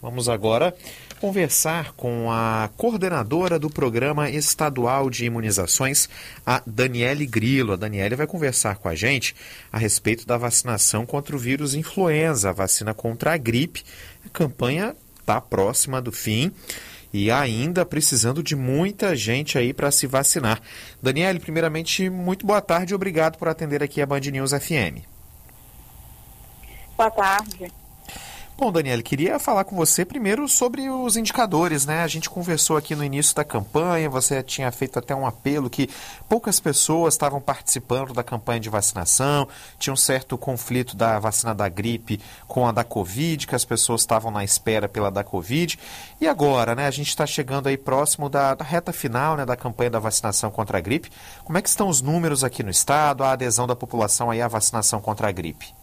Vamos agora conversar com a coordenadora do Programa Estadual de Imunizações, a Daniele Grillo. A Daniele vai conversar com a gente a respeito da vacinação contra o vírus influenza, a vacina contra a gripe. A campanha está próxima do fim e ainda precisando de muita gente aí para se vacinar. Daniele, primeiramente, muito boa tarde e obrigado por atender aqui a Band News FM. Boa tarde. Bom, Daniele, queria falar com você primeiro sobre os indicadores, né? A gente conversou aqui no início da campanha, você tinha feito até um apelo que poucas pessoas estavam participando da campanha de vacinação, tinha um certo conflito da vacina da gripe com a da Covid, que as pessoas estavam na espera pela da Covid. E agora, né? A gente está chegando aí próximo da reta final, né, da campanha da vacinação contra a gripe. Como é que estão os números aqui no estado, a adesão da população aí à vacinação contra a gripe?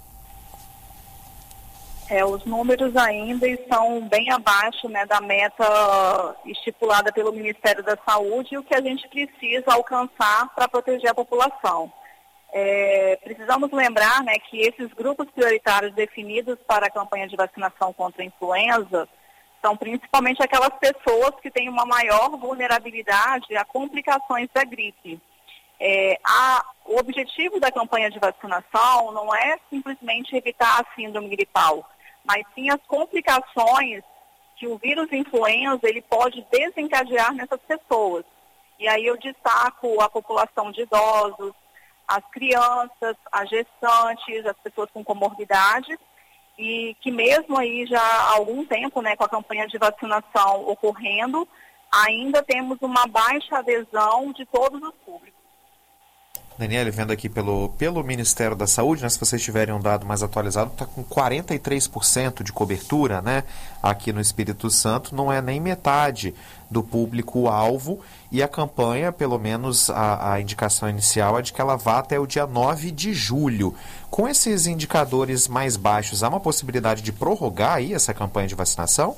Os números ainda estão bem abaixo, né, da meta estipulada pelo Ministério da Saúde e o que a gente precisa alcançar para proteger a população. Precisamos lembrar, né, que esses grupos prioritários definidos para a campanha de vacinação contra a influenza são principalmente aquelas pessoas que têm uma maior vulnerabilidade a complicações da gripe. O objetivo da campanha de vacinação não é simplesmente evitar a síndrome gripal, mas sim as complicações que o vírus influenza ele pode desencadear nessas pessoas. E aí eu destaco a população de idosos, as crianças, as gestantes, as pessoas com comorbidades, e que mesmo aí já há algum tempo, né, com a campanha de vacinação ocorrendo, ainda temos uma baixa adesão de todos os públicos. Daniele, vendo aqui pelo Ministério da Saúde, né, se vocês tiverem um dado mais atualizado, está com 43% de cobertura, né, aqui no Espírito Santo, não é nem metade do público-alvo, e a campanha, pelo menos a indicação inicial é de que ela vá até o dia 9 de julho. Com esses indicadores mais baixos, há uma possibilidade de prorrogar aí essa campanha de vacinação?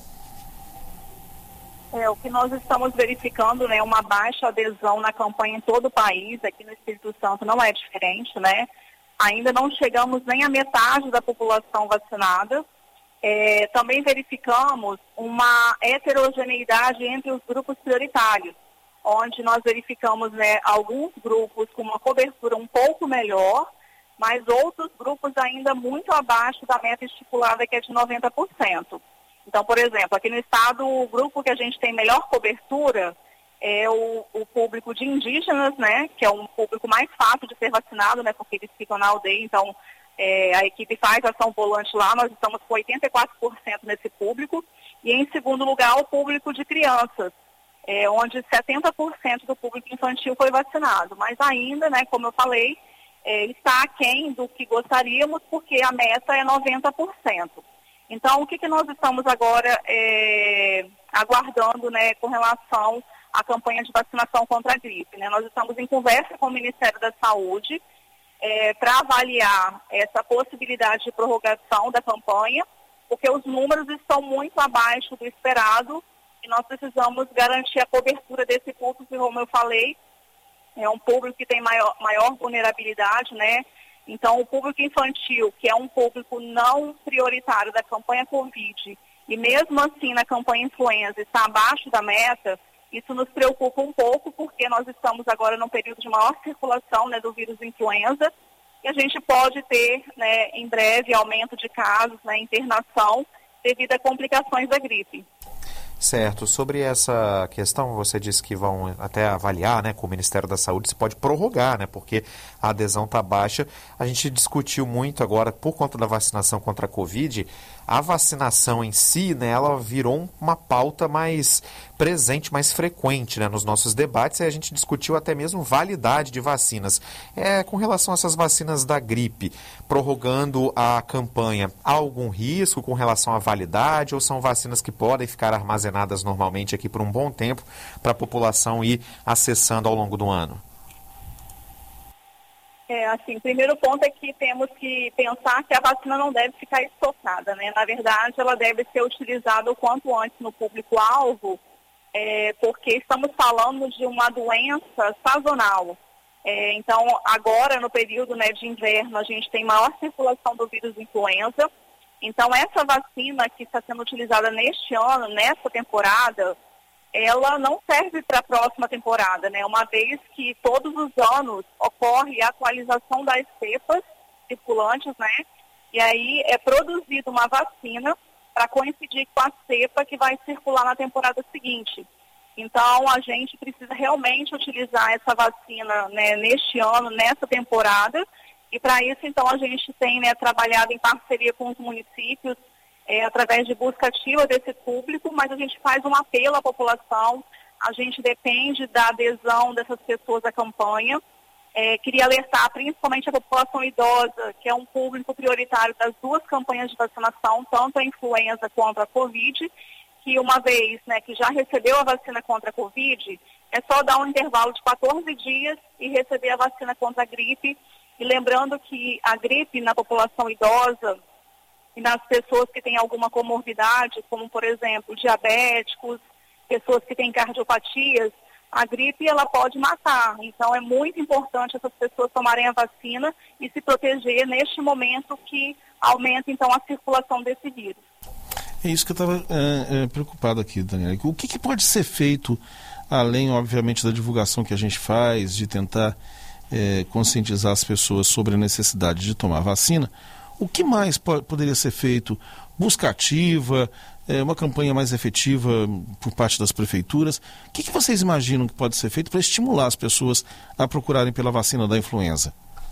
O que nós estamos verificando, né, uma baixa adesão na campanha em todo o país, aqui no Espírito Santo não é diferente, né? Ainda não chegamos nem à metade da população vacinada. Também verificamos uma heterogeneidade entre os grupos prioritários, onde nós verificamos, né, alguns grupos com uma cobertura um pouco melhor, mas outros grupos ainda muito abaixo da meta estipulada, que é de 90%. Então, por exemplo, aqui no estado, o grupo que a gente tem melhor cobertura é o público de indígenas, né, que é um público mais fácil de ser vacinado, né, porque eles ficam na aldeia, então a equipe faz ação volante lá, nós estamos com 84% nesse público, e em segundo lugar o público de crianças, onde 70% do público infantil foi vacinado, mas ainda, né, como eu falei, está aquém do que gostaríamos, porque a meta é 90%. Então, o que nós estamos agora aguardando, né, com relação à campanha de vacinação contra a gripe, né? Nós estamos em conversa com o Ministério da Saúde para avaliar essa possibilidade de prorrogação da campanha, porque os números estão muito abaixo do esperado e nós precisamos garantir a cobertura desse público, que, como eu falei, é um público que tem maior vulnerabilidade, né? Então, o público infantil, que é um público não prioritário da campanha Covid, e mesmo assim na campanha influenza está abaixo da meta, isso nos preocupa um pouco, porque nós estamos agora num período de maior circulação, né, do vírus influenza, e a gente pode ter, né, em breve aumento de casos, né, internação, devido a complicações da gripe. Certo. Sobre essa questão, você disse que vão até avaliar, né, com o Ministério da Saúde, se pode prorrogar, né, porque a adesão está baixa. A gente discutiu muito agora, por conta da vacinação contra a Covid, a vacinação em si, né, ela virou uma pauta mais presente, mais frequente, né, nos nossos debates, e a gente discutiu até mesmo validade de vacinas. Com relação a essas vacinas da gripe, prorrogando a campanha, há algum risco com relação à validade, ou são vacinas que podem ficar armazenadas normalmente aqui por um bom tempo para a população ir acessando ao longo do ano? Primeiro ponto é que temos que pensar que a vacina não deve ficar estocada, né? Na verdade, ela deve ser utilizada o quanto antes no público-alvo, porque estamos falando de uma doença sazonal. Então, agora, no período, né, de inverno, a gente tem maior circulação do vírus influenza, Então, essa vacina que está sendo utilizada neste ano, nessa temporada, ela não serve para a próxima temporada, né? Uma vez que todos os anos ocorre a atualização das cepas circulantes, né? E aí é produzida uma vacina para coincidir com a cepa que vai circular na temporada seguinte. Então, a gente precisa realmente utilizar essa vacina, né, neste ano, nessa temporada, e para isso, então, a gente tem, né, trabalhado em parceria com os municípios, através de busca ativa desse público, mas a gente faz um apelo à população, a gente depende da adesão dessas pessoas à campanha. Queria alertar principalmente a população idosa, que é um público prioritário das duas campanhas de vacinação, tanto a influenza quanto a Covid, que uma vez, né, que já recebeu a vacina contra a Covid, é só dar um intervalo de 14 dias e receber a vacina contra a gripe. E lembrando que a gripe na população idosa e nas pessoas que têm alguma comorbidade, como, por exemplo, diabéticos, pessoas que têm cardiopatias, a gripe ela pode matar. Então, é muito importante essas pessoas tomarem a vacina e se proteger neste momento que aumenta, então, a circulação desse vírus. É isso que eu estava preocupado aqui, Daniela. O que pode ser feito, além, obviamente, da divulgação que a gente faz, de tentar conscientizar as pessoas sobre a necessidade de tomar vacina? O que mais poderia ser feito? Busca ativa, uma campanha mais efetiva por parte das prefeituras? O que vocês imaginam que pode ser feito para estimular as pessoas a procurarem pela vacina da influenza?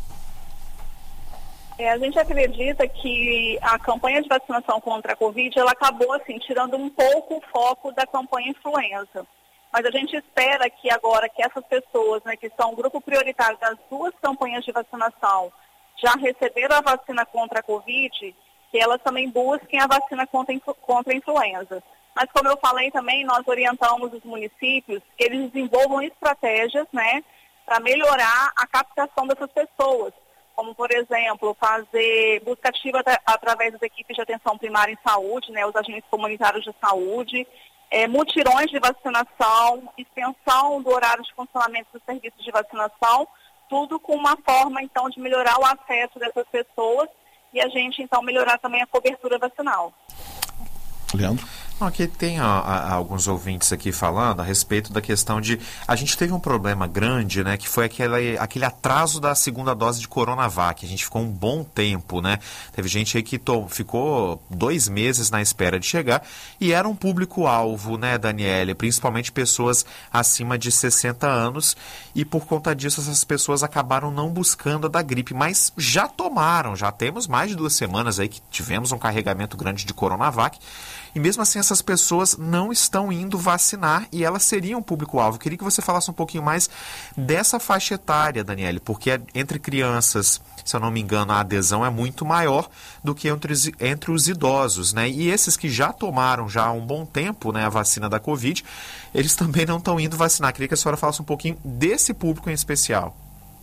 A gente acredita que a campanha de vacinação contra a Covid, ela acabou, assim, tirando um pouco o foco da campanha influenza. Mas a gente espera que agora que essas pessoas, né, que são o grupo prioritário das duas campanhas de vacinação, já receberam a vacina contra a Covid, que elas também busquem a vacina contra a influenza. Mas como eu falei também, nós orientamos os municípios que eles desenvolvam estratégias, né, para melhorar a captação dessas pessoas. Como, por exemplo, fazer busca ativa através das equipes de atenção primária em saúde, né, os agentes comunitários de saúde, mutirões de vacinação, extensão do horário de funcionamento dos serviços de vacinação, tudo com uma forma, então, de melhorar o acesso dessas pessoas e a gente, então, melhorar também a cobertura vacinal. Leandro? Aqui tem alguns ouvintes aqui falando a respeito da questão de... A gente teve um problema grande, né? Que foi aquele atraso da segunda dose de Coronavac. A gente ficou um bom tempo, né? Teve gente aí que ficou 2 meses na espera de chegar e era um público-alvo, né, Daniele? Principalmente pessoas acima de 60 anos e por conta disso essas pessoas acabaram não buscando a da gripe, mas já tomaram. Já temos mais de 2 semanas aí que tivemos um carregamento grande de Coronavac. E mesmo assim essas pessoas não estão indo vacinar e elas seriam público-alvo. Queria que você falasse um pouquinho mais dessa faixa etária, Daniele, porque entre crianças, se eu não me engano, a adesão é muito maior do que entre os idosos, né? E esses que já tomaram já há um bom tempo, né, a vacina da Covid, eles também não estão indo vacinar. Queria que a senhora falasse um pouquinho desse público em especial.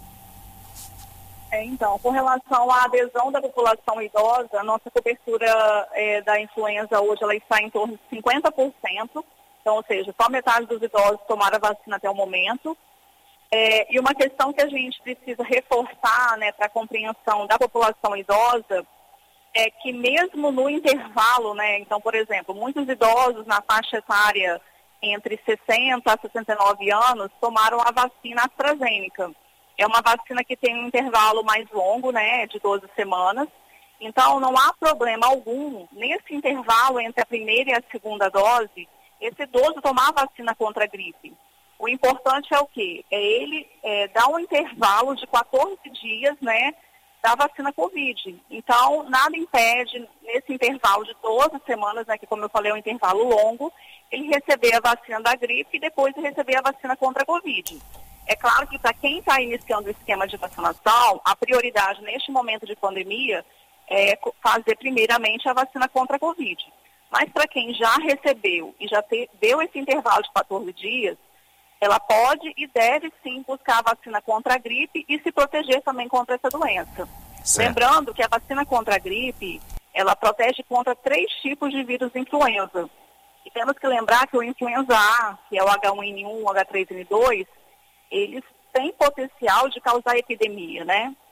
Então, com relação à adesão da população idosa, a nossa cobertura da influenza hoje ela está em torno de 50%, então, ou seja, só metade dos idosos tomaram a vacina até o momento. E uma questão que a gente precisa reforçar, né, para a compreensão da população idosa é que mesmo no intervalo, né, então, por exemplo, muitos idosos na faixa etária entre 60 a 69 anos tomaram a vacina AstraZeneca. É uma vacina que tem um intervalo mais longo, né, de 12 semanas. Então, não há problema algum nesse intervalo entre a primeira e a segunda dose, esse idoso tomar a vacina contra a gripe. O importante é o quê? É ele dar um intervalo de 14 dias, né, da vacina Covid. Então, nada impede, nesse intervalo de 12 semanas, né, que como eu falei é um intervalo longo, ele receber a vacina da gripe e depois receber a vacina contra a Covid. É claro que para quem está iniciando o esquema de vacinação, a prioridade neste momento de pandemia é fazer primeiramente a vacina contra a Covid. Mas para quem já recebeu e já deu esse intervalo de 14 dias, ela pode e deve sim buscar a vacina contra a gripe e se proteger também contra essa doença. Certo. Lembrando que a vacina contra a gripe, ela protege contra 3 tipos de vírus influenza. E temos que lembrar que o influenza A, que é o H1N1, o H3N2, eles têm potencial de causar epidemia, né?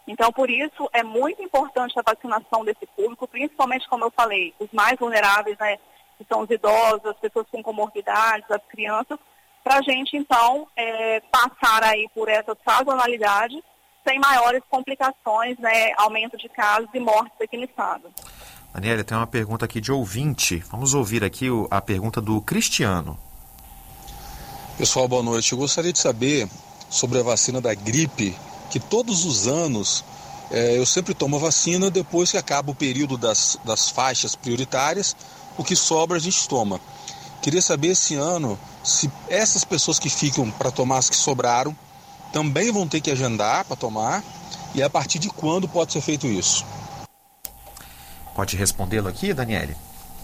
Então, por isso, é muito importante a vacinação desse público, principalmente, como eu falei, os mais vulneráveis, né, que são os idosos, as pessoas com comorbidades, as crianças, para a gente, então, passar aí por essa sazonalidade sem maiores complicações, né, aumento de casos e mortes aqui no estado. Daniela, tem uma pergunta aqui de ouvinte. Vamos ouvir aqui a pergunta do Cristiano. Pessoal, boa noite. Eu gostaria de saber sobre a vacina da gripe, que todos os anos eu sempre tomo a vacina depois que acaba o período das faixas prioritárias, o que sobra a gente toma. Queria saber esse ano se essas pessoas que ficam para tomar as que sobraram também vão ter que agendar para tomar e a partir de quando pode ser feito isso. Pode respondê-lo aqui, Daniele?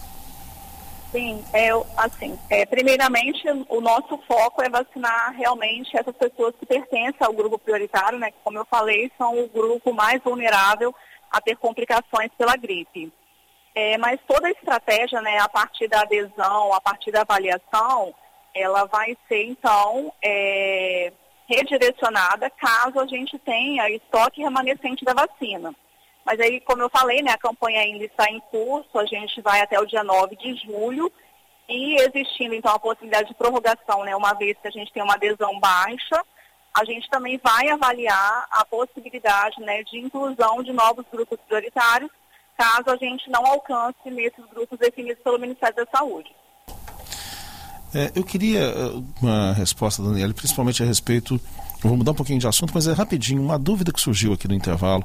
Sim, primeiramente o nosso foco é vacinar realmente essas pessoas que pertencem ao grupo prioritário, né, que como eu falei, são o grupo mais vulnerável a ter complicações pela gripe. Mas toda a estratégia, né, a partir da adesão, a partir da avaliação, ela vai ser então redirecionada caso a gente tenha estoque remanescente da vacina. Mas aí, como eu falei, né, a campanha ainda está em curso, a gente vai até o dia 9 de julho e existindo, então, a possibilidade de prorrogação, né, uma vez que a gente tem uma adesão baixa, a gente também vai avaliar a possibilidade, né, de inclusão de novos grupos prioritários, caso a gente não alcance nesses grupos definidos pelo Ministério da Saúde. Eu queria uma resposta, Daniela, principalmente a respeito, eu vou mudar um pouquinho de assunto, mas é rapidinho, uma dúvida que surgiu aqui no intervalo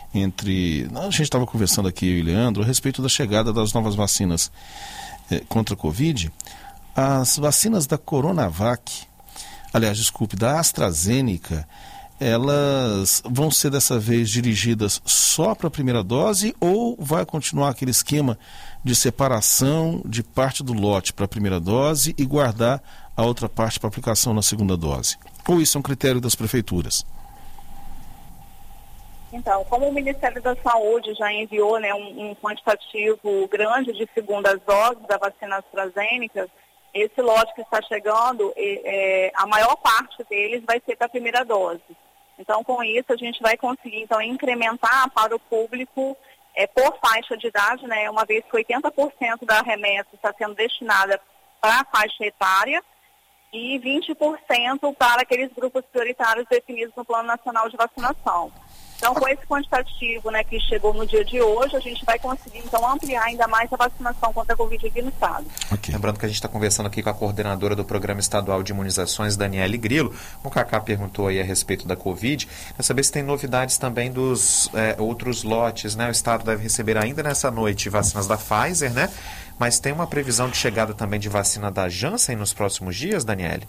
a gente estava conversando aqui, eu e Leandro, a respeito da chegada das novas vacinas contra a Covid. As vacinas da Coronavac, da AstraZeneca, elas vão ser dessa vez dirigidas só para a primeira dose ou vai continuar aquele esquema de separação de parte do lote para a primeira dose e guardar a outra parte para aplicação na segunda dose? Ou isso é um critério das prefeituras? Então, como o Ministério da Saúde já enviou, né, um quantitativo grande de segundas doses da vacina AstraZeneca, esse lote que está chegando, a maior parte deles vai ser para a primeira dose. Então, com isso, a gente vai conseguir, então, incrementar para o público por faixa de idade, né, uma vez que 80% da remessa está sendo destinada para a faixa etária e 20% para aqueles grupos prioritários definidos no Plano Nacional de Vacinação. Então, com esse quantitativo, né, que chegou no dia de hoje, a gente vai conseguir, então, ampliar ainda mais a vacinação contra a Covid aqui no estado. Okay. Lembrando que a gente está conversando aqui com a coordenadora do Programa Estadual de Imunizações, Daniele Grilo. O Cacá perguntou aí a respeito da Covid. Quer saber se tem novidades também dos outros lotes, né? O estado deve receber ainda nessa noite vacinas da Pfizer, né? Mas tem uma previsão de chegada também de vacina da Janssen nos próximos dias, Daniele?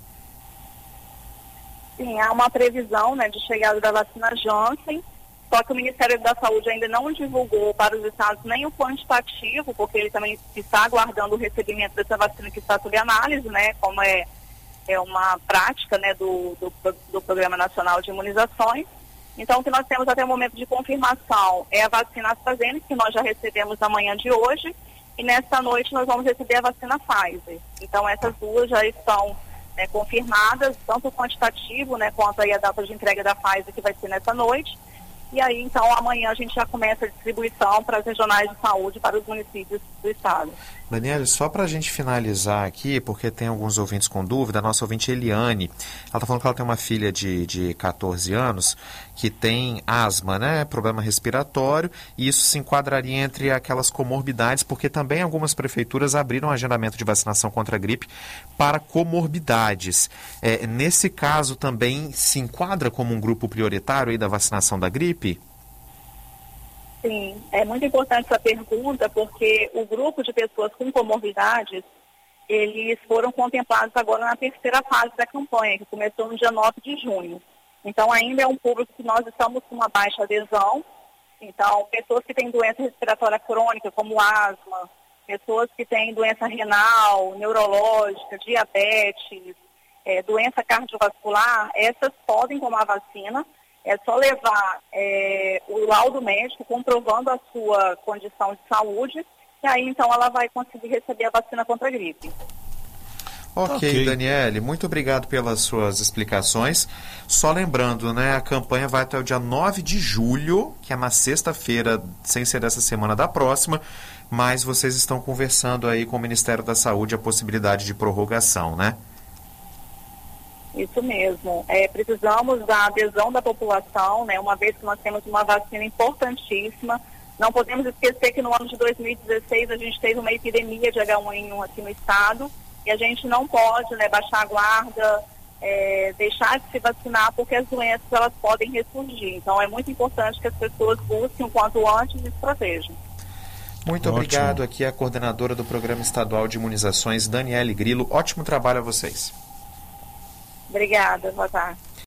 Sim, há uma previsão, né, de chegada da vacina Janssen. Só que o Ministério da Saúde ainda não divulgou para os estados nem o quantitativo, porque ele também está aguardando o recebimento dessa vacina que está sob análise, né, como é uma prática, né, do Programa Nacional de Imunizações. Então, o que nós temos até o momento de confirmação é a vacina AstraZeneca, que nós já recebemos na manhã de hoje, e nesta noite nós vamos receber a vacina Pfizer. Então, essas duas já estão confirmadas, tanto o quantitativo, né, quanto aí a data de entrega da Pfizer, que vai ser nessa noite. E aí, então, amanhã a gente já começa a distribuição para as regionais de saúde para os municípios do estado. Daniela, só para a gente finalizar aqui, porque tem alguns ouvintes com dúvida, a nossa ouvinte Eliane, ela está falando que ela tem uma filha de 14 anos que tem asma, né, problema respiratório, e isso se enquadraria entre aquelas comorbidades, porque também algumas prefeituras abriram agendamento de vacinação contra a gripe para comorbidades. Nesse caso também se enquadra como um grupo prioritário aí da vacinação da gripe? Sim, é muito importante essa pergunta, porque o grupo de pessoas com comorbidades, eles foram contemplados agora na terceira fase da campanha, que começou no dia 9 de junho. Então, ainda é um público que nós estamos com uma baixa adesão. Então, pessoas que têm doença respiratória crônica, como asma, pessoas que têm doença renal, neurológica, diabetes, doença cardiovascular, essas podem tomar vacina. É só levar o laudo médico comprovando a sua condição de saúde, e aí então ela vai conseguir receber a vacina contra a gripe. Ok, Daniele, muito obrigado pelas suas explicações. Só lembrando, né, a campanha vai até o dia 9 de julho, que é na sexta-feira, sem ser dessa semana, da próxima, mas vocês estão conversando aí com o Ministério da Saúde a possibilidade de prorrogação, né? Isso mesmo. Precisamos da adesão da população, né, uma vez que nós temos uma vacina importantíssima. Não podemos esquecer que no ano de 2016 a gente teve uma epidemia de H1N1 aqui no estado e a gente não pode, né, baixar a guarda, deixar de se vacinar, porque as doenças elas podem ressurgir. Então é muito importante que as pessoas busquem o quanto antes e se protejam. Muito obrigado. Aqui a coordenadora do Programa Estadual de Imunizações, Daniele Grillo. Ótimo trabalho a vocês. Obrigada, boa tarde.